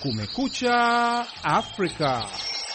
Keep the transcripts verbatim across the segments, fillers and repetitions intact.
Kumekucha Afrika.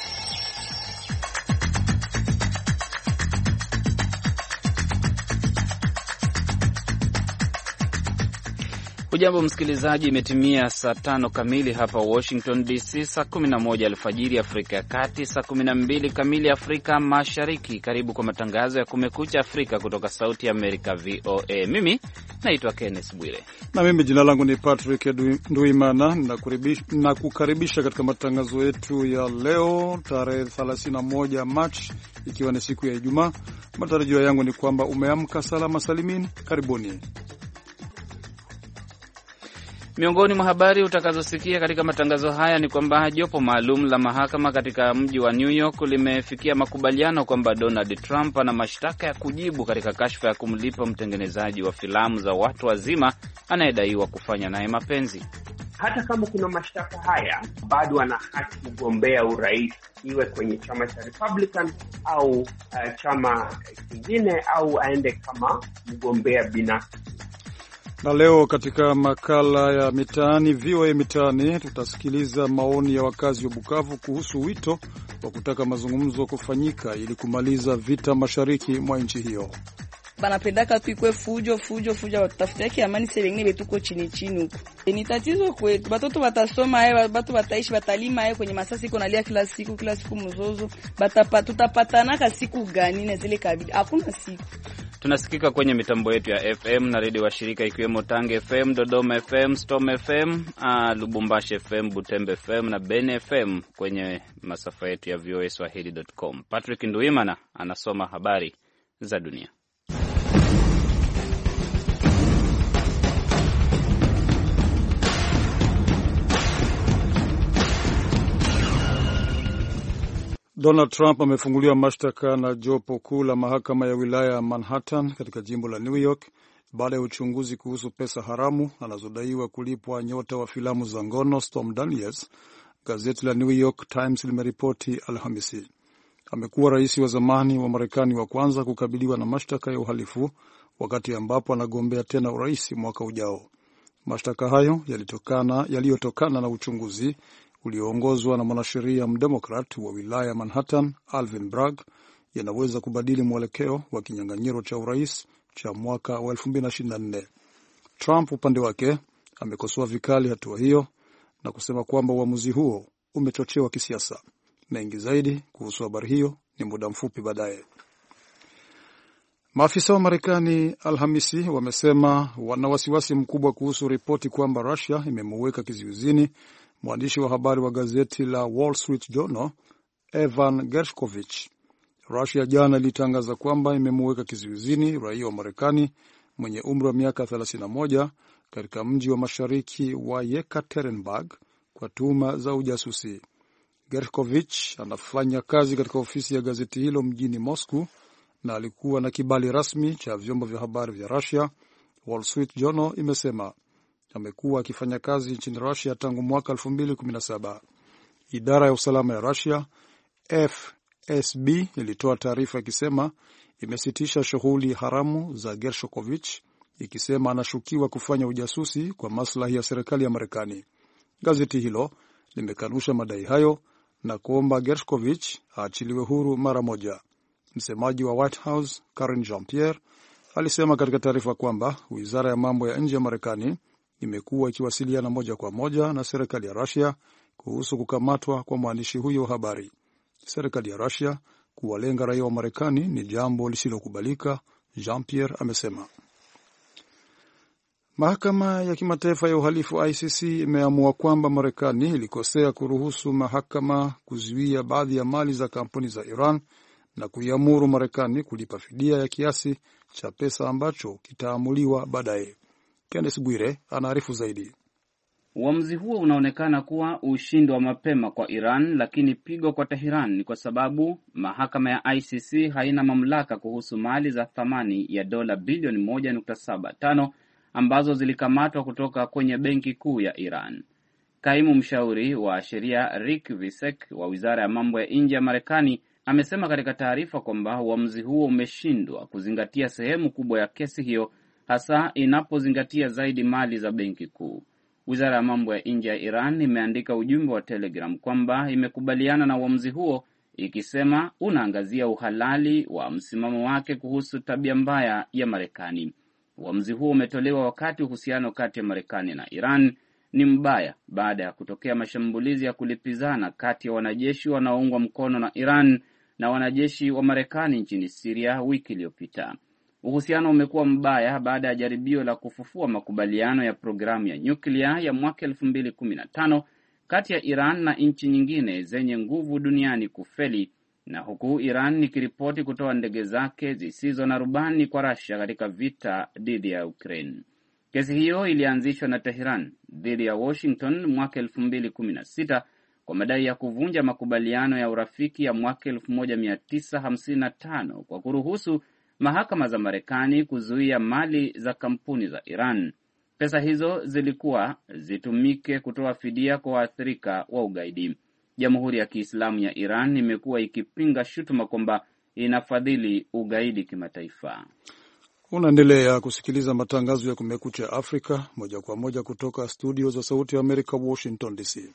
Hujambo msikilizaji, imetimia saa tano kamili hapa Washington D C, saa kumi na moja alfajiri Afrika ya Kati, saa kumi na mbili kamili Afrika Mashariki. Karibu kwa matangazo ya Kumekucha Afrika kutoka Sauti ya Amerika V O A. Mimi naitwa Kenneth Bwire. Na mimi jina langu ni Patrick Nduimana, na kukaribisha katika matangazo yetu ya leo tarehe thelathini na moja Machi, ikiwa ni siku ya Ijumaa. Matarajio yangu ni kwamba umeamka salama salimini. Karibuni. Miongoni mwa habari utakazosikia katika matangazo haya ni kwamba jopo maalum la mahakama katika mji wa New York limefikia makubaliano kwamba Donald Trump ana mashtaka ya kujibu katika kashfa ya kumlipa mtengenezaji wa filamu za watu wazima anayedaiwa kufanya naye mapenzi. Hata kama kuna mashtaka haya, bado ana haki kugombea urais, iwe kwenye chama cha Republican au uh, chama kingine, au aende kama mgombea binafsi. Na leo katika makala ya mitaani V O A mitaani tutasikiliza maoni ya wakazi wa Bukavu kuhusu wito wa kutaka mazungumzo kufanyika ili kumaliza vita mashariki mwa nchi hiyo. Banapendaka tu ikwe fujo fujo fujo, watafutaki amani serengine tuko chini chini huko. Ni tatizo kwetu. Batoto batasoma hayo, batu bataishi batalima hayo kwenye masasi iko nalia kila siku kila siku mzozo. Batapa tutapatana siku gani na zile kabili? Hakuna siku. Tunasikika kwenye mitambo yetu ya F M na redio wa shirika ikiwemo Tange F M, Dodoma F M, Storm F M, uh, Lubumbashi F M, Butembe F M na Beni F M kwenye masafa yetu ya V O A Swahili dot com. Patrick Nduimana anasoma habari za dunia. Donald Trump amefunguliwa mashtaka na jopo kuu la mahakama ya wilaya ya Manhattan katika jimbo la New York baada ya uchunguzi kuhusu pesa haramu anazodaiwa kulipwa nyota wa filamu za ngono Stormy Daniels, gazeti la New York Times limeripoti Alhamisi. Amekuwa rais wa zamani wa Marekani wa kwanza kukabiliwa na mashtaka ya uhalifu wakati ambapo anagombea tena urais mwaka ujao. Mashtaka hayo yalitokana yaliyotokana na uchunguzi ulioongozwa na mwanasheria mdemokrat wa wilaya Manhattan Alvin Bragg yanaweza kubadili mwelekeo wa kinyang'anyiro cha urais cha mwaka wa elfu mbili na ishirini na nne. Trump upande wake amekosoa vikali hatua hiyo na kusema kwamba uamuzi huo umechochewa kisiasa. Mengi zaidi kuhusu habari hiyo ni muda mfupi baadaye. Maafisa wa Marekani Alhamisi wamesema wana wasiwasi mkubwa kuhusu ripoti kwamba Russia imemuweka kizuizini mwandishi wa habari wa gazeti la Wall Street Journal Evan Gershkovich. Russia jana ilitangaza kwamba imemuweka kizuizini raia wa Marekani mwenye umri wa miaka thelathini na moja katika mji wa mashariki wa Yekaterinburg kwa tuhuma za ujasusi. Gershkovich anafanya kazi katika ofisi ya gazeti hilo mjini Moscow na alikuwa na kibali rasmi cha vyombo vya habari vya Russia, Wall Street Journal imesema. Amekuwa akifanya kazi nchini Russia tangu mwaka elfu mbili kumi na saba. Idara ya usalama ya Russia F S B ilitoa taarifa ikisema imesitisha shughuli haramu za Gershkovich, ikisema anashukiwa kufanya ujasusi kwa maslahi ya serikali ya Marekani. Gazeti hilo limekanusha madai hayo na kuomba Gershkovich aachiliwe huru mara moja. Msemaji wa White House Karine Jean-Pierre alisema katika taarifa kwamba wizara ya mambo ya nje ya Marekani imekuwa ikiwasiliana moja kwa moja na serikali ya Russia kuhusu kukamatwa kwa mwandishi huyo wa habari. Serikali ya Russia kuwalenga raia wa Marekani ni jambo lisilokubalika, Jean-Pierre amesema. Mahakama ya kimataifa ya uhalifu I C C imeamua kwamba Marekani ilikosea kuruhusu mahakama kuzuia baadhi ya mali za kampuni za Iran na kuiamuru Marekani kulipa fidia ya kiasi cha pesa ambacho kitaamuliwa baadaye. Kenneth Bwire anaarifu zaidi. Uamuzi huo unaonekana kuwa ushindi wa mapema kwa Iran, lakini pigo kwa Tehran ni kwa sababu mahakama ya I C C haina mamlaka kuhusu mali za thamani ya dola bilioni moja nukta saba tano ambazo zilikamatwa kutoka kwenye benki kuu ya Iran. Kaimu mshauri wa sheria Rick Visek wa Wizara ya Mambo ya Nje ya Marekani amesema katika taarifa kwamba uamuzi huo umeshindwa kuzingatia sehemu kubwa ya kesi hiyo, hasa inapozingatia zaidi mali za benki kuu. Wizara ya mambo ya nje ya Iran imeandika ujumbe wa Telegram kwamba imekubaliana na uamuzi huo, ikisema unaangazia uhalali wa msimamo wake kuhusu tabia mbaya ya Marekani. Uamuzi huo umetolewa wakati uhusiano kati ya Marekani na Iran ni mbaya baada ya kutokea mashambulizi ya kulipizana kati ya wanajeshi wanaoungwa mkono na Iran na wanajeshi wa Marekani nchini Syria wiki iliyopita. Uhusiano umekuwa mbaya baada ya jaribio la kufufua makubaliano ya programu ya nyuklia ya mwaka elfu mbili kumi na tano kati ya Iran na nchi nyingine zenye nguvu duniani kufeli, na huku Iran ikiripoti kutoa ndege zake zisizo na rubani kwa Russia katika vita dhidi ya Ukraine. Kesi hiyo ilianzishwa na Tehran dhidi ya Washington mwaka elfu mbili kumi na sita kwa madai ya kuvunja makubaliano ya urafiki ya mwaka elfu moja mia tisa hamsini na tano kwa kuruhusu mahakama za Marekani kuzuia mali za kampuni za Iran. Pesa hizo zilikuwa zitumike kutoa fidia kwa waathirika wa ugaidi. Jamhuri ya Kiislamu ya Iran imekuwa ikipinga shutuma kwamba inafadhili ugaidi kimataifa. Unaendelea kusikiliza matangazo ya Kumekucha Afrika moja kwa moja kutoka studio za Sauti ya Amerika, Washington D C.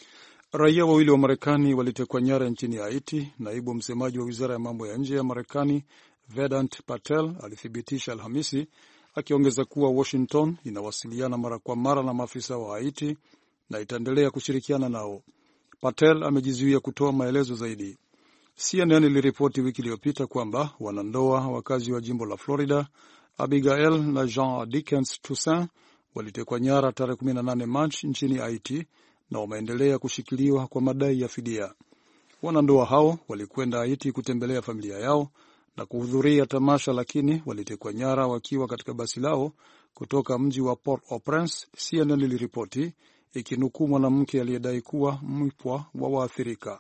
Raia wawili wa Marekani walitekwa nyara nchini Haiti. Naibu msemaji wa wizara ya mambo ya nje ya Marekani Vedant Patel alithibitisha Alhamisi, akiongeza kuwa Washington inawasiliana mara kwa mara na maafisa wa Haiti na itaendelea kushirikiana nao. Patel amejizuia kutoa maelezo zaidi. C N N iliripoti wiki iliyopita kwamba wanandoa wakazi wa jimbo la Florida, Abigail na Jean Dickens Toussaint, walitekwa nyara tarehe kumi na nane Machi nchini Haiti na wameendelea kushikiliwa kwa madai ya fidia. Wanandoa hao walikwenda Haiti kutembelea familia yao na kuhudhuria tamasha, lakini walitekwa nyara wakiwa katika basi lao kutoka mji wa Port-au-Prince, C N N iliripoti, ikinukuu mwanamke aliyedai kuwa mpwa wa waathirika.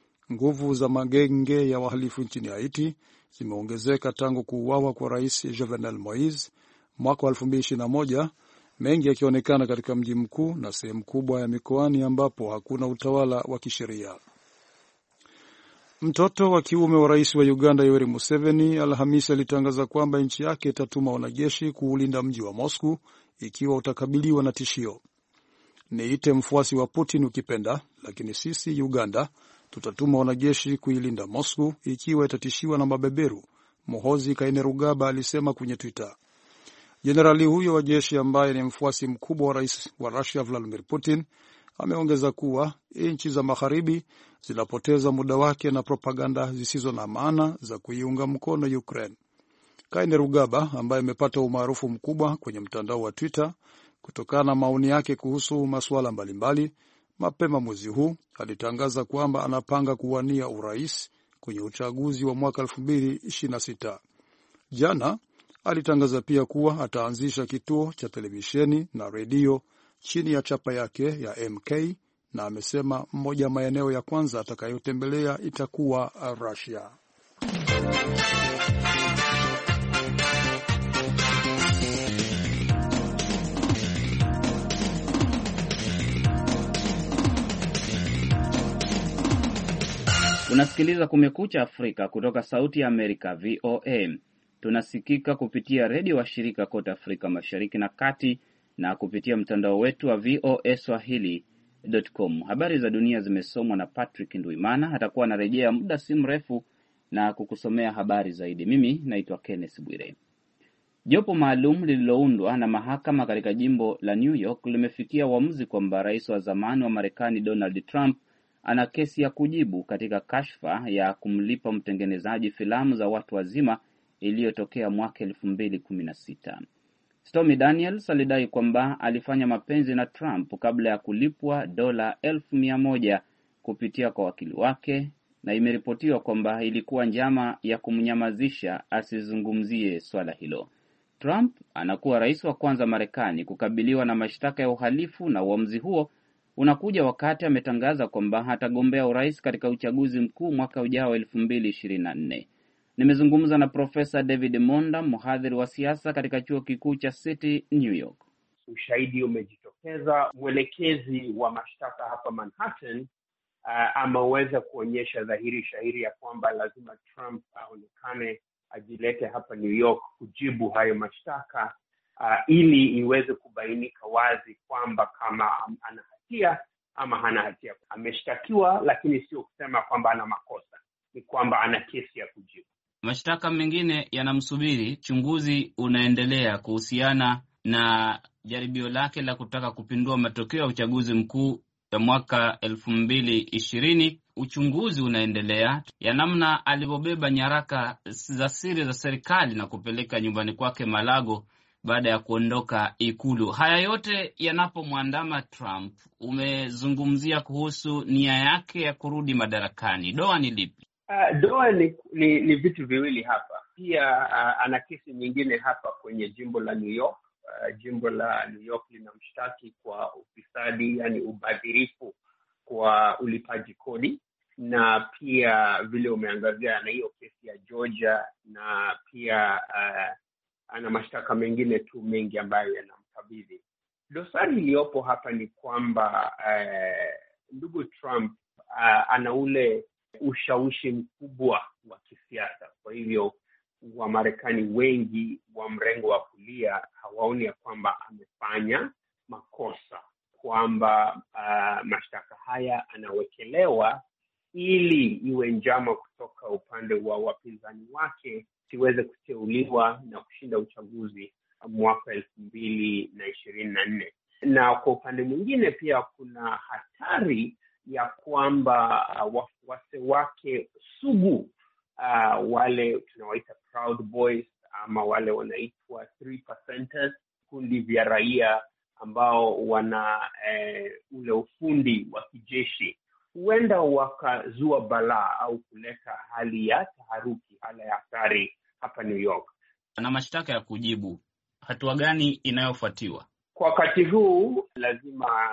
Nguvu za magenge ya wahalifu nchini Haiti zimeongezeka tangu kuuawa kwa Rais Jovenel Moise mwaka wa elfu mbili ishirini na moja, mengi yakionekana katika mji mkuu na sehemu kubwa ya mikoani ambapo hakuna utawala wa kisheria. Mtoto wa kiume wa rais wa Uganda Yoweri Museveni Alhamisi alitangaza kwamba nchi yake itatuma wanajeshi kuulinda mji wa Moscow ikiwa utakabiliwa na tishio. Niite mfuasi wa Putin ukipenda, lakini sisi Uganda tutatuma wanajeshi kuilinda Moscow ikiwa itatishiwa na mabeberu, Muhoozi Kainerugaba alisema kwenye Twitter. Jenerali huyo wa jeshi ambaye ni mfuasi mkubwa wa rais wa Russia Vladimir Putin ameongeza kuwa nchi za magharibi zinapoteza muda wake na propaganda zisizo na maana za kuiunga mkono Ukraine. Kainerugaba ambaye amepata umaarufu mkubwa kwenye mtandao wa Twitter kutokana na maoni yake kuhusu masuala mbalimbali, mapema mwezi huu alitangaza kwamba anapanga kuwania urais kwenye uchaguzi wa mwaka elfu mbili ishirini na sita. Jana alitangaza pia kuwa ataanzisha kituo cha televisheni na redio chini ya chapa yake ya M K, na amesema mmoja maeneo ya kwanza atakayotembelea itakuwa Russia. Unasikiliza Kumekucha Afrika kutoka Sauti ya Amerika, V O A. Tunasikika kupitia redio wa shirika kote Afrika Mashariki na Kati na kupitia mtandao wetu wa V O A Swahili dot com. Habari za dunia zimesomwa na Patrick Nduimana. Atakuwa anarejea muda si mrefu na kukusomea habari zaidi. Mimi naitwa Kenneth Bwire. Jopo maalum lililoundwa na mahakama katika jimbo la New York limefikia uamuzi kwamba rais wa zamani wa Marekani Donald Trump ana kesi ya kujibu katika kashfa ya kumlipa mtengenezaji filamu za watu wazima iliyotokea mwaka elfu mbili kumi na sita. Stormy Daniels alidai kwamba alifanya mapenzi na Trump kabla ya kulipwa dola elfu mia moja kupitia kwa wakili wake, na imeripotiwa kwamba ilikuwa njama ya kumnyamazisha asizungumzie swala hilo. Trump anakuwa rais wa kwanza Marekani kukabiliwa na mashtaka ya uhalifu, na uamuzi huo unakuja wakati ametangaza kwamba hatagombea urais katika uchaguzi mkuu mwaka ujao elfu mbili ishirini na nne. Nimezungumza na Profesa David Monda, mhadhiri wa siasa katika chuo kikuu cha City New York. Ushahidi umejitokeza, mwelekezi wa mashtaka hapa Manhattan uh, ameweza kuonyesha dhahiri shahiri ya kwamba lazima Trump aonekane, ajilete hapa New York kujibu hayo mashtaka, uh, ili iweze kubainika wazi kwamba kama ana hatia ama hana hatia. Ameshtakiwa, lakini sio kusema kwamba ana makosa, ni kwamba ana kesi ya kujibu. Mashtaka mengine yanamsubiri. Uchunguzi unaendelea kuhusiana na jaribio lake la kutaka kupindua matokeo ya uchaguzi mkuu ya mwaka elfu mbili ishirini. Uchunguzi unaendelea ya namna alivyobeba nyaraka za siri za serikali na kupeleka nyumbani kwake Malago baada ya kuondoka Ikulu. Haya yote yanapomwandama Trump, umezungumzia kuhusu nia yake ya kurudi madarakani. Doa ni lipi? Uh, doa ni, ni, ni vitu viwili hapa. Pia uh, ana kesi nyingine hapa kwenye jimbo la New York. Uh, jimbo la New York linamshtaki kwa ufisadi, yani ubadhirifu kwa ulipaji kodi, na pia vile umeangazia na hiyo kesi ya Georgia, na pia uh, ana mashtaka mengine tu mengi ambayo yanamkabidhi. Dosari iliyopo hapa ni kwamba uh, ndugu Trump uh, ana ule ushawishi mkubwa wa kisiasa. Kwa hivyo Wamarekani wengi wa mrengo wa kulia hawaoni ya kwamba amefanya makosa, kwamba uh, mashtaka haya anawekelewa ili iwe njama kutoka upande wa wapinzani wake siweze kuteuliwa na kushinda uchaguzi mwaka elfu mbili na ishirini na nne. Na kwa upande mwingine pia kuna hatari ya kwamba uh, wafuasi wake sugu, uh, wale tunawaita Proud Boys ama wale wanaitwa three percenters, kundi vya raia ambao wana eh, ule ufundi wa kijeshi, huenda wakazua balaa au kuleta hali ya taharuki, hali ya hatari hapa New York. Na mashtaka ya kujibu, hatua gani inayofuatiwa? Kwa wakati huu lazima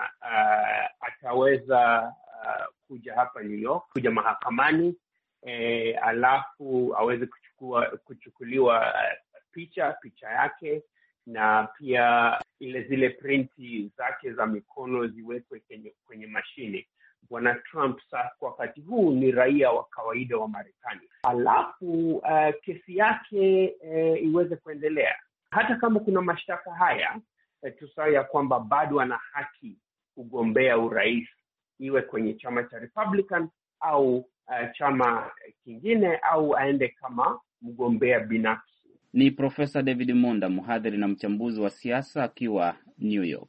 uh, ataweza uh, kuja hapa New York, kuja mahakamani, eh, alafu aweze kuchukua kuchukuliwa uh, picha picha yake, na pia ile zile printi zake za mikono ziwekwe kwenye, kwenye mashine. Bwana Trump sasa kwa wakati huu ni raia wa kawaida wa Marekani. Alafu uh, kesi yake uh, iweze kuendelea. Hata kama kuna mashtaka haya, uh, tusahau ya kwamba bado ana haki kugombea urais, iwe kwenye chama cha Republican au uh, chama kingine, au aende kama mgombea binafsi. Ni Profesa David Monda, mhadhiri na mchambuzi wa siasa akiwa New York.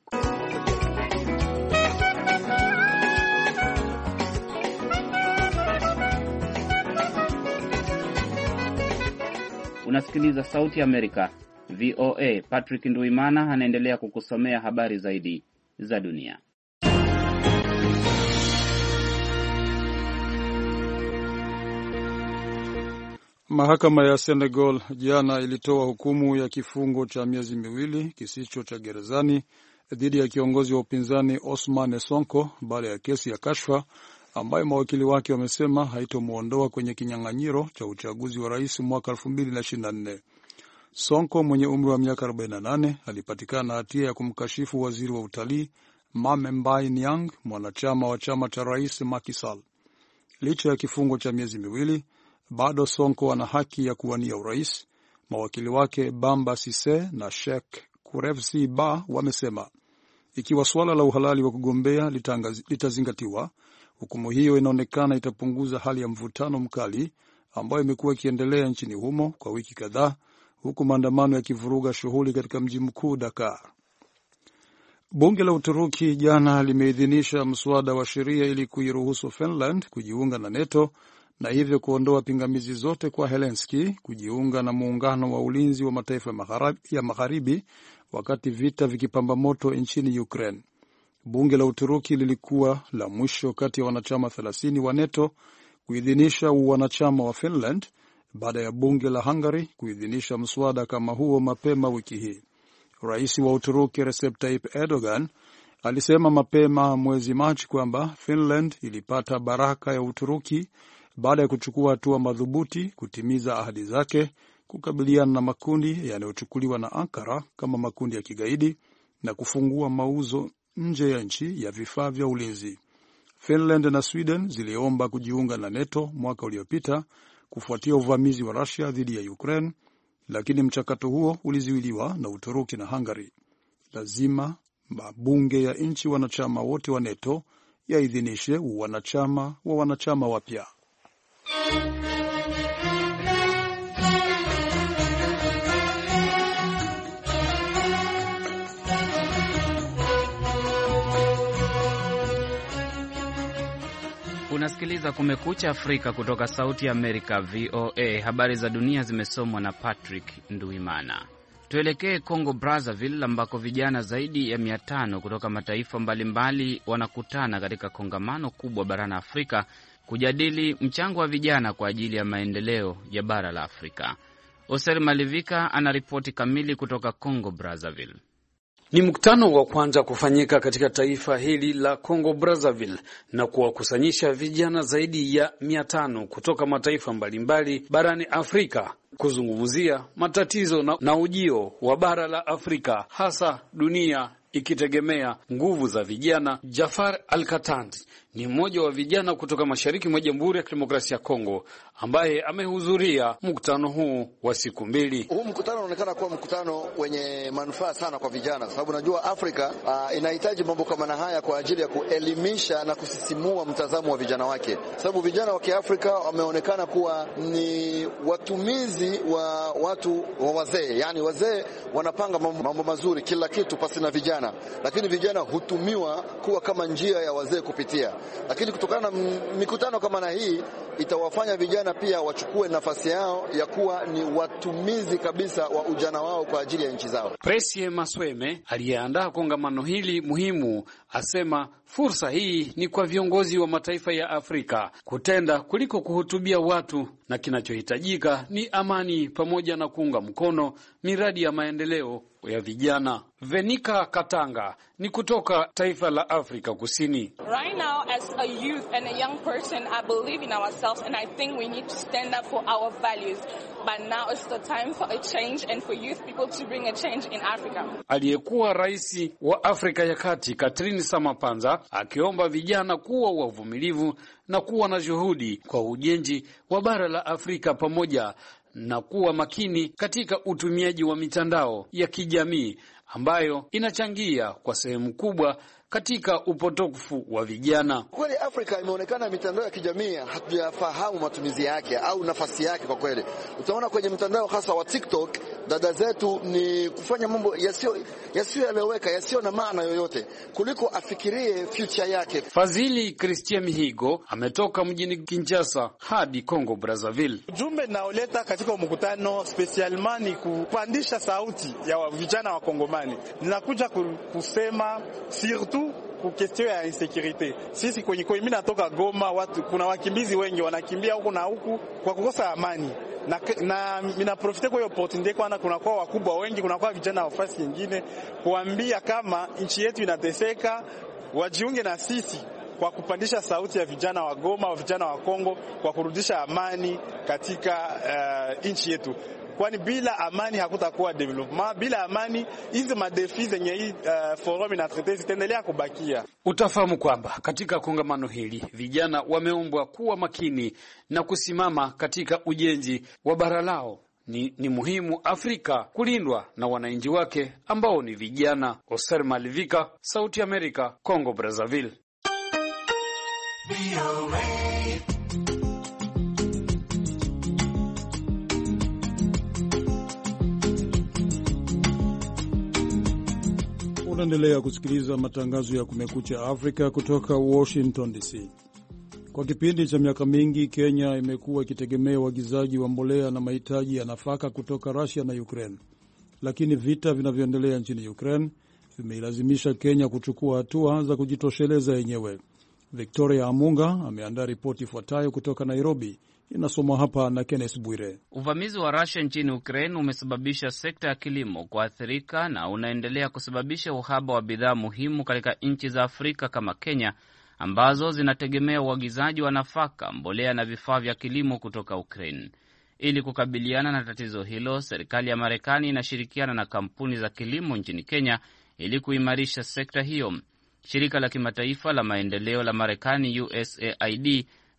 Unasikiliza Sauti ya Amerika, V O A. Patrick Nduimana anaendelea kukusomea habari zaidi za dunia. Mahakama ya Senegal jana ilitoa hukumu ya kifungo cha miezi miwili kisicho cha gerezani dhidi ya kiongozi wa upinzani Ousmane Sonko baada ya kesi ya kashfa ambayo mawakili wake wamesema haitomuondoa kwenye kinyang'anyiro cha uchaguzi wa rais mwaka elfu mbili na ishirini na nne. Sonko mwenye umri wa miaka arobaini na nane alipatikana hatia ya kumkashifu waziri wa utalii Mame Mbaye Niang, mwanachama wa chama cha rais Macky Sall. Licha ya kifungo cha miezi miwili, bado Sonko ana haki ya kuwania urais, mawakili wake Bamba Sise na Sheikh Kurevsi Ba wamesema. Ikiwa suala la uhalali wa kugombea litazingatiwa, hukumu hiyo inaonekana itapunguza hali ya mvutano mkali ambayo imekuwa ikiendelea nchini humo kwa wiki kadhaa, huku maandamano yakivuruga shughuli katika mji mkuu Dakar. Bunge la Uturuki jana limeidhinisha mswada wa sheria ili kuiruhusu Finland kujiunga na NATO na hivyo kuondoa pingamizi zote kwa Helsinki kujiunga na muungano wa ulinzi wa mataifa ya magharibi wakati vita vikipamba moto nchini Ukraine. Bunge la Uturuki lilikuwa la mwisho kati ya wanachama thelathini wa NATO kuidhinisha wanachama wa Finland baada ya bunge la Hungary kuidhinisha mswada kama huo mapema wiki hii. Rais wa Uturuki Recep Tayyip Erdogan alisema mapema mwezi Machi kwamba Finland ilipata baraka ya Uturuki baada ya kuchukua hatua madhubuti kutimiza ahadi zake kukabiliana na makundi yanayochukuliwa na Ankara kama makundi ya kigaidi na kufungua mauzo nje ya nchi ya vifaa vya ulinzi. Finland na Sweden ziliomba kujiunga na NATO mwaka uliopita kufuatia uvamizi wa Russia dhidi ya Ukraine, lakini mchakato huo ulizuiliwa na Uturuki na Hungary. Lazima mabunge ya nchi wanachama wote wa NATO yaidhinishe wanachama wa wanachama wapya. Unasikiliza Kumekucha Afrika kutoka Sauti ya Amerika, V O A. Habari za dunia zimesomwa na Patrick Nduimana. Tuelekee Congo Brazzaville ambako vijana zaidi ya mia tano kutoka mataifa mbalimbali wanakutana katika kongamano kubwa barani Afrika kujadili mchango wa vijana kwa ajili ya maendeleo ya bara la Afrika. Oser Malivika anaripoti kamili kutoka Congo Brazzaville. Ni mkutano wa kwanza kufanyika katika taifa hili la Congo Brazzaville na kuwakusanyisha vijana zaidi ya mia tano kutoka mataifa mbalimbali barani Afrika kuzungumzia matatizo na, na ujio wa bara la Afrika, hasa dunia ikitegemea nguvu za vijana. Jafar Al-Katandi ni mmoja wa vijana kutoka mashariki mwa Jamhuri ya Kidemokrasia ya Kongo ambaye amehudhuria mkutano huu wa siku mbili. Huu mkutano unaonekana kuwa mkutano wenye manufaa sana kwa vijana, sababu najua Afrika uh, inahitaji mambo kama na haya kwa ajili ya kuelimisha na kusisimua mtazamo wa vijana wake, sababu vijana wa Kiafrika wameonekana kuwa ni watumizi wa watu wa wazee. Yani wazee wanapanga mambo mazuri, kila kitu pasi na vijana, lakini vijana hutumiwa kuwa kama njia ya wazee kupitia. Lakini kutokana na mikutano kama na hii itawafanya vijana pia wachukue nafasi yao ya kuwa ni watumizi kabisa wa ujana wao kwa ajili ya nchi zao. Presie Masweme aliyeandaa kongamano hili muhimu asema fursa hii ni kwa viongozi wa mataifa ya Afrika kutenda kuliko kuhutubia watu, na kinachohitajika ni amani pamoja na kuunga mkono miradi ya maendeleo ya vijana. Venika Katanga ni kutoka taifa la Afrika Kusini. Right now as a youth and a young person, I believe in ourselves and I think we need to stand up for our values. But now is the time for a change and for youth people to bring a change in Africa. Aliyekuwa rais wa Afrika ya Kati Catherine Samapanza akiomba vijana kuwa wavumilivu na kuwa na juhudi kwa ujenzi wa bara la Afrika pamoja na kuwa makini katika utumiaji wa mitandao ya kijamii ambayo inachangia kwa sehemu kubwa katika upotofu wa vijana. Kweli Afrika imeonekana mitandao ya kijamii hatujafahamu matumizi yake au nafasi yake kwa kweli. Utaona kwenye mitandao hasa wa TikTok, dada zetu ni kufanya mambo yasio yasiyoeleweka, yasio na maana yoyote kuliko afikirie future yake. Fazili Christian Mihigo ametoka mjini Kinshasa hadi Congo Brazzaville. Jumbe naoleta katika mkutano specialman ni kupandisha sauti ya vijana wa Kongomani. Ninakuja kusema surtout ku question ya insecurity. Sisi kwenye kwa mimi natoka Goma, watu kuna wakimbizi wengi wanakimbia huko na huku kwa kukosa amani. Na na mina profite kwa hiyo opportunity kwa kuna kwa wakubwa wengi, kuna kwa vijana wa fasi nyingine kuambia kama nchi yetu inateseka, wajiunge na sisi kwa kupandisha sauti ya vijana wa Goma, wa vijana wa Kongo kwa kurudisha amani katika uh, nchi yetu. Kwani bila amani hakutakuwa development. Bila amani hizi madefi zenye hii uh, forum inatrete zitaendelea kubakia. Utafahamu kwamba katika kongamano hili vijana wameombwa kuwa makini na kusimama katika ujenzi wa bara lao. Ni, ni muhimu Afrika kulindwa na wananchi wake ambao ni vijana. Oser Malivika, Sauti Amerika, Congo Brazzaville. Unaendelea kusikiliza matangazo ya Kumekucha Afrika kutoka Washington D C. Kwa kipindi cha miaka mingi, Kenya imekuwa ikitegemea uagizaji wa mbolea na mahitaji ya nafaka kutoka Russia na Ukraine. Lakini vita vinavyoendelea nchini Ukraine vimeilazimisha Kenya kuchukua hatua za kujitosheleza yenyewe. Victoria Amunga ameandaa ripoti ifuatayo kutoka Nairobi. Inasomwa hapa na Kenneth Bwire. Uvamizi wa Russia nchini Ukraine umesababisha sekta ya kilimo kuathirika na unaendelea kusababisha uhaba wa bidhaa muhimu katika nchi za Afrika kama Kenya, ambazo zinategemea uagizaji wa nafaka, mbolea na vifaa vya kilimo kutoka Ukraine. Ili kukabiliana na tatizo hilo, serikali ya Marekani inashirikiana na kampuni za kilimo nchini Kenya ili kuimarisha sekta hiyo. Shirika la kimataifa la maendeleo la Marekani U S A I D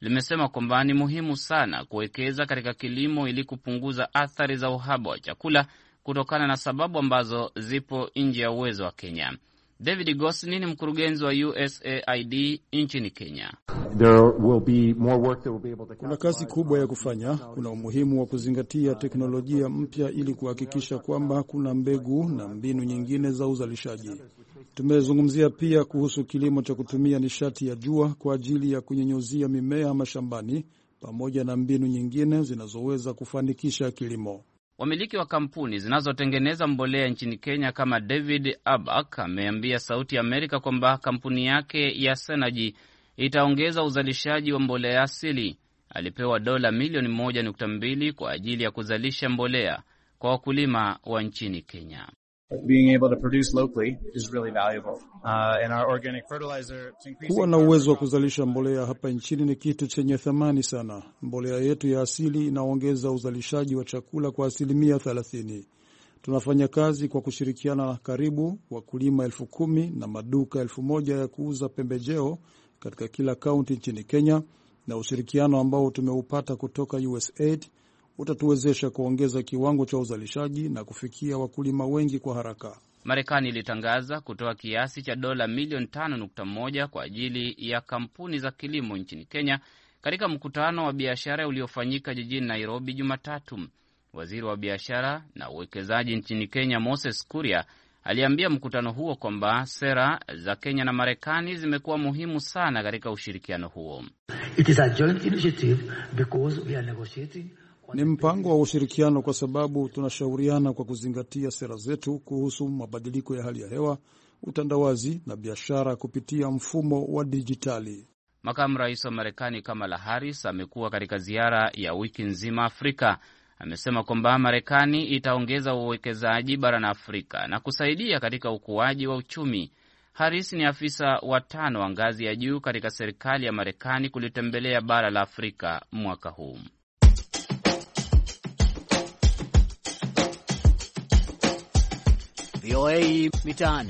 limesema kwamba ni muhimu sana kuwekeza katika kilimo ili kupunguza athari za uhaba wa chakula kutokana na sababu ambazo zipo nje ya uwezo wa Kenya. David Gosni ni mkurugenzi wa U S A I D nchini Kenya. There will be more work that will be able to... Kuna kazi kubwa ya kufanya. Kuna umuhimu wa kuzingatia teknolojia mpya ili kuhakikisha kwamba kuna mbegu na mbinu nyingine za uzalishaji. Tumezungumzia pia kuhusu kilimo cha kutumia nishati ya jua kwa ajili ya kunyunyuzia mimea mashambani pamoja na mbinu nyingine zinazoweza kufanikisha kilimo. Wamiliki wa kampuni zinazotengeneza mbolea nchini Kenya kama David Abak ameambia Sauti ya Amerika kwamba kampuni yake ya Senergy itaongeza uzalishaji wa mbolea asili. Alipewa dola milioni moja nukta mbili kwa ajili ya kuzalisha mbolea kwa wakulima wa nchini Kenya. Being able to produce locally is really valuable. Uh, and our organic fertilizer, kuwa na uwezo wa kuzalisha mbolea hapa nchini ni kitu chenye thamani sana. Mbolea yetu ya asili inaongeza uzalishaji wa chakula kwa asilimia thelathini. Tunafanya kazi kwa kushirikiana na karibu wakulima elfu kumi na maduka elfu moja ya kuuza pembejeo katika kila kaunti nchini Kenya, na ushirikiano ambao tumeupata kutoka U S A I D utatuwezesha kuongeza kiwango cha uzalishaji na kufikia wakulima wengi kwa haraka. Marekani ilitangaza kutoa kiasi cha dola milioni tano nukta moja kwa ajili ya kampuni za kilimo nchini Kenya katika mkutano wa biashara uliofanyika jijini Nairobi Jumatatu. Waziri wa biashara na uwekezaji nchini Kenya Moses Kuria aliambia mkutano huo kwamba sera za Kenya na Marekani zimekuwa muhimu sana katika ushirikiano huo. It is a joint initiative because we are negotiating. Ni mpango wa ushirikiano kwa sababu tunashauriana kwa kuzingatia sera zetu kuhusu mabadiliko ya hali ya hewa, utandawazi na biashara kupitia mfumo wa dijitali. Makamu Rais wa Marekani Kamala Harris amekuwa katika ziara ya wiki nzima Afrika. Amesema kwamba Marekani itaongeza uwekezaji barani Afrika na kusaidia katika ukuaji wa uchumi. Harris ni afisa wa tano wa ngazi ya juu katika serikali ya Marekani kulitembelea bara la Afrika mwaka huu. V O A Mitaani.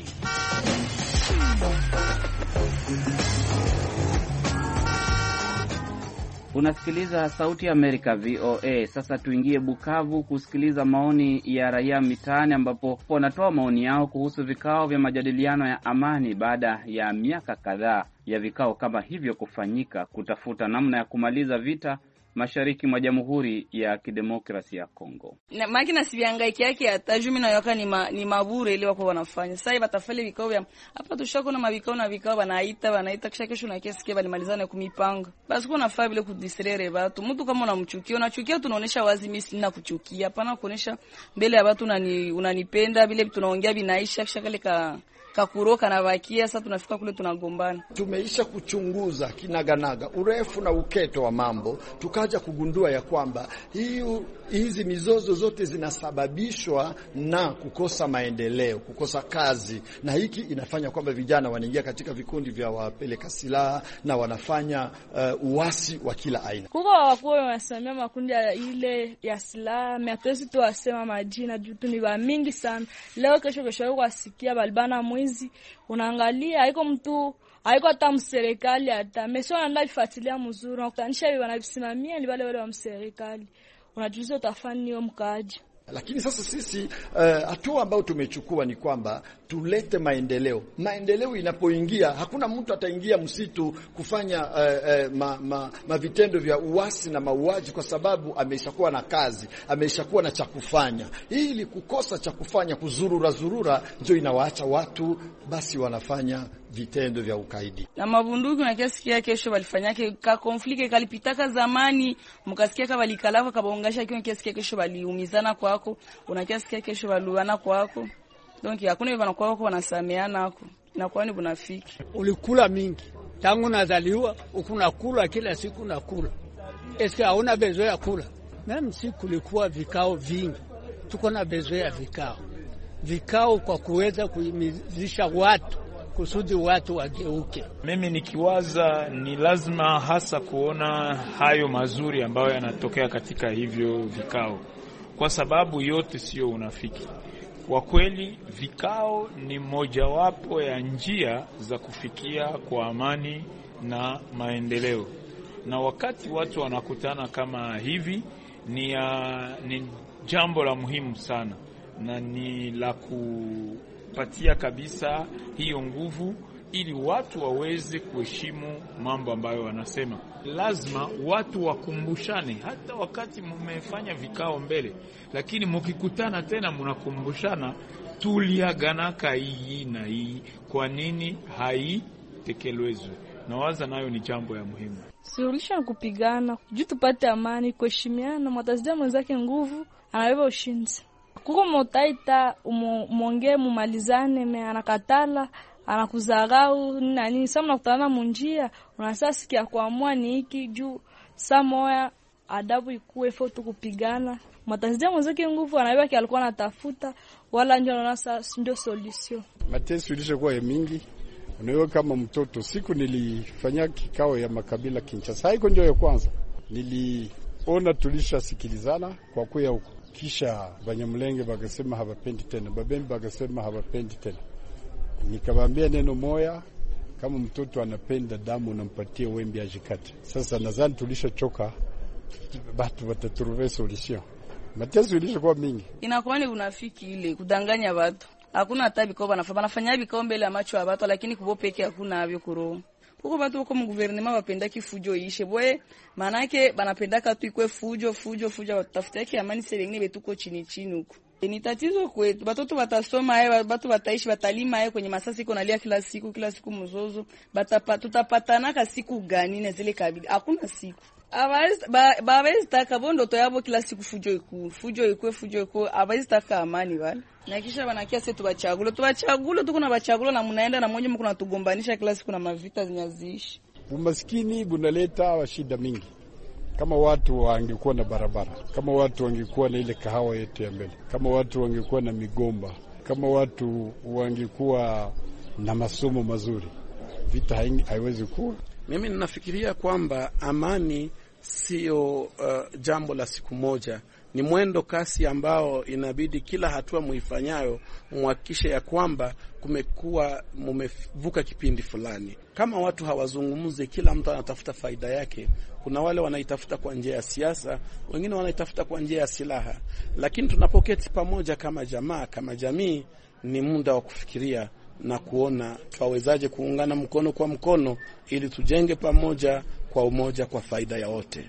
Unasikiliza Sauti ya Amerika V O A. Sasa tuingie Bukavu kusikiliza maoni ya raia mitaani, ambapo wanatoa maoni yao kuhusu vikao vya majadiliano ya amani baada ya miaka kadhaa ya vikao kama hivyo kufanyika kutafuta namna ya kumaliza vita mashariki mwa Jamhuri ya Kidemokrasia ya Kongo. Na maki na sibiangaiki yake atajumi na yoka ni ma, ni mabure ile wako wanafanya. Sasa batafale vikao vya hapa tushako na mabikao na vikao wanaita wanaita kisha kesho na kesi kile balimalizana kumipanga. Basi kuna faa vile kudistrere watu. Mtu kama unamchukia, unachukia tunaonesha wazi mimi sina kuchukia. Hapana kuonesha mbele ya watu unani unanipenda vile tunaongea binaisha kisha kale ka kakuroka na vakia. Sasa tunafika kule tunagombana. Tumeisha kuchunguza kinaganaga urefu na uketo wa mambo, tukaja kugundua ya kwamba hiyo hizi mizozo zote zinasababishwa na kukosa maendeleo, kukosa kazi, na hiki inafanya kwamba vijana wanaingia katika vikundi vya wapeleka silaha na wanafanya uh, uasi wa kila aina. Kuko wakuu wanasemea makundi ya ile ya silaha, mimi tu wasema majina juu tu ni wa mingi sana. Leo kesho kesho wasikia balbana mwizi, unaangalia haiko mtu haiko hata mserikali hata mesona ndio ifuatilia mzuri na kutanisha hivi wanavisimamia ni wale wale wa mserikali. Unajuliza utafanya hiyo mkaaji. Lakini sasa sisi hatua uh, ambayo tumechukua ni kwamba tulete maendeleo. Maendeleo inapoingia, hakuna mtu ataingia msitu kufanya uh, uh, ma, ma, ma vitendo vya uasi na mauaji, kwa sababu ameshakuwa na kazi, ameshakuwa na cha kufanya. Ili kukosa cha kufanya, kuzurura zurura, ndio inawaacha watu basi wanafanya vitendo vya ukaidi. Na mabunduki na kiasi yake kesho walifanyake ka konflikti kalipitaka zamani, mkasikia kama likalava kabaongasha kiasi kiasi kesho waliumizana kwako, unakiasikia kesho waluana kwako. Donc hakuna hivyo kwako wanasameana hako. Na kwani bunafiki. Ulikula mingi. Tangu nazaliwa ukunakula kila siku na kula. Eske hauna bezo ya kula? Mimi siku kulikuwa vikao vingi. Tuko na bezo ya vikao. Vikao kwa kuweza kuhimizisha watu kusudi watu wageuke. Mimi nikiwaza ni lazima hasa kuona hayo mazuri ambayo yanatokea katika hivyo vikao, kwa sababu yote sio unafiki. Kwa kweli vikao ni mojawapo ya njia za kufikia kwa amani na maendeleo. na wakati watu wanakutana kama hivi ni, uh, ni jambo la muhimu sana na ni la kupatia kabisa hiyo nguvu ili watu waweze kuheshimu mambo ambayo wanasema. Lazima watu wakumbushane hata wakati mmefanya vikao mbele, lakini mkikutana tena mnakumbushana tuliaganaka hii na hii, kwa nini haitekelezwe? Na waza nayo ni jambo ya muhimu. Suluhisho kupigana, juu tupate amani, kuheshimiana, mwatazia mwenzake nguvu, anabeba ushindi. Kuko motaita umonge mumalizane me anakatala, anakuzarau na nini, sasa mnakutana munjia, unasasa sikia kuamua ni hiki juu saa moya adabu ikuwe foto kupigana. Mwatazia mwenzake nguvu, anabeba ki alikuwa anatafuta wala ndio anaona ndio solution. Mateso ilishakuwa ya mingi. Unayo kama mtoto, siku nilifanya kikao ya makabila Kinshasa, haiko ndio ya kwanza. Niliona tulishasikilizana kwa kuya huko. Kisha Banyamulenge bakasema hawapendi tena, Babembe bakasema hawapendi tena. Nikawaambia neno moya, kama mtoto anapenda damu unampatia wembe ajikate. Sasa nadhani tulishachoka, batu watatruve solution. Mateso ilishakuwa mingi. Inakuwa ni unafiki ile kudanganya watu. Hakuna hata biko banafanya banafanya biko mbele ya macho ya watu, lakini kubo peke hakuna avyo kuro. Huko watu wako mu gouvernement wapenda kifujo ishe boye, maana yake banapenda katu ikwe fujo fujo fujo, watafuta yake amani selengine betuko chini chini huko. Ni tatizo kwetu, watoto watasoma haya, watu wataishi watalima haya kwenye masasi iko nalia kila siku kila siku mzozo, batapa tutapatana ka siku gani na zile kabila? Hakuna siku. Abaiz ba babaiz taka bondo to yabo kila siku fujo iku fujo ikwe fujo iko abaiz taka amani bali na kisha wanakia sisi tubachagulo tubachagulo tuko na bachagulo na mnaenda na mmoja mko natugombanisha kila siku na mavita zinyazishi. Umaskini bunaleta shida mingi. Kama watu wangekuwa na barabara, kama watu wangekuwa na ile kahawa yetu ya mbele, kama watu wangekuwa na migomba, kama watu wangekuwa na masomo mazuri, vita haiwezi kuwa. Mimi ninafikiria kwamba amani sio uh, jambo la siku moja. Ni mwendo kasi ambao inabidi kila hatua muifanyayo muhakikishe ya kwamba kumekuwa mumevuka kipindi fulani. Kama watu hawazungumzi, kila mtu anatafuta faida yake. Kuna wale wanaitafuta kwa njia ya siasa, wengine wanaitafuta kwa njia ya silaha. Lakini tunapoketi pamoja kama jamaa, kama jamii, ni muda wa kufikiria na kuona tuwawezaje kuungana mkono kwa mkono ili tujenge pamoja kwa umoja kwa faida ya wote.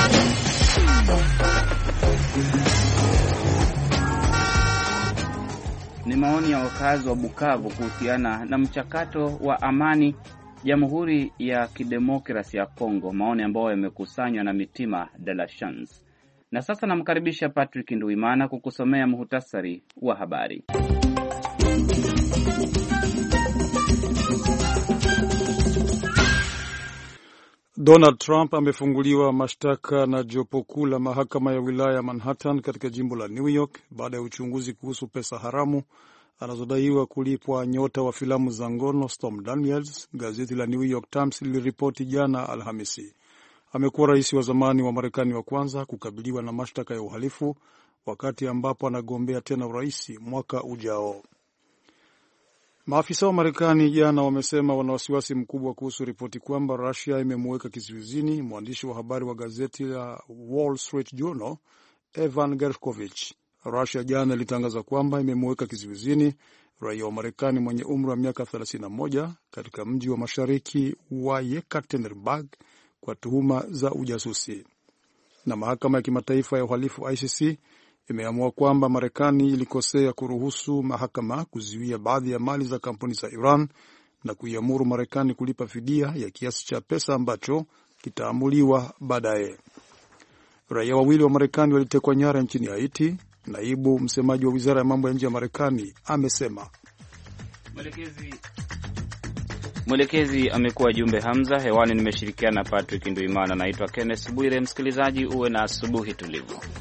Ni maoni ya wakazi wa Bukavu kuhusiana na mchakato wa amani Jamhuri ya Kidemokrasia ya Kongo, maoni ambayo yamekusanywa na Mitima de la Chance. Na sasa namkaribisha Patrick Nduimana kukusomea muhtasari wa habari. Donald Trump amefunguliwa mashtaka na jopo kuu la mahakama ya wilaya ya Manhattan katika jimbo la New York baada ya uchunguzi kuhusu pesa haramu anazodaiwa kulipwa nyota wa filamu za ngono Stormy Daniels, gazeti la New York Times liliripoti jana Alhamisi. Amekuwa rais wa zamani wa Marekani wa kwanza kukabiliwa na mashtaka ya uhalifu wakati ambapo anagombea tena urais mwaka ujao. Maafisa wa Marekani jana wamesema wana wasiwasi mkubwa kuhusu ripoti kwamba Russia imemweka kizuizini mwandishi wa habari wa gazeti la Wall Street Journal Evan Gershkovich. Russia jana ilitangaza kwamba imemweka kizuizini raia wa Marekani mwenye umri wa miaka thelathini na moja katika mji wa mashariki wa Yekaterinburg kwa tuhuma za ujasusi. Na mahakama ya kimataifa ya uhalifu I C C imeamua kwamba Marekani ilikosea kuruhusu mahakama kuzuia baadhi ya mali za kampuni za Iran na kuiamuru Marekani kulipa fidia ya kiasi cha pesa ambacho kitaamuliwa baadaye. Raia wawili wa Marekani walitekwa nyara nchini Haiti. Naibu msemaji wa wizara ya mambo ya nje ya Marekani amesema. Mwelekezi Mwelekezi amekuwa Jumbe Hamza. Hewani nimeshirikiana Patrick Nduimana. Naitwa Kenneth Bwire. Msikilizaji, uwe na asubuhi tulivu.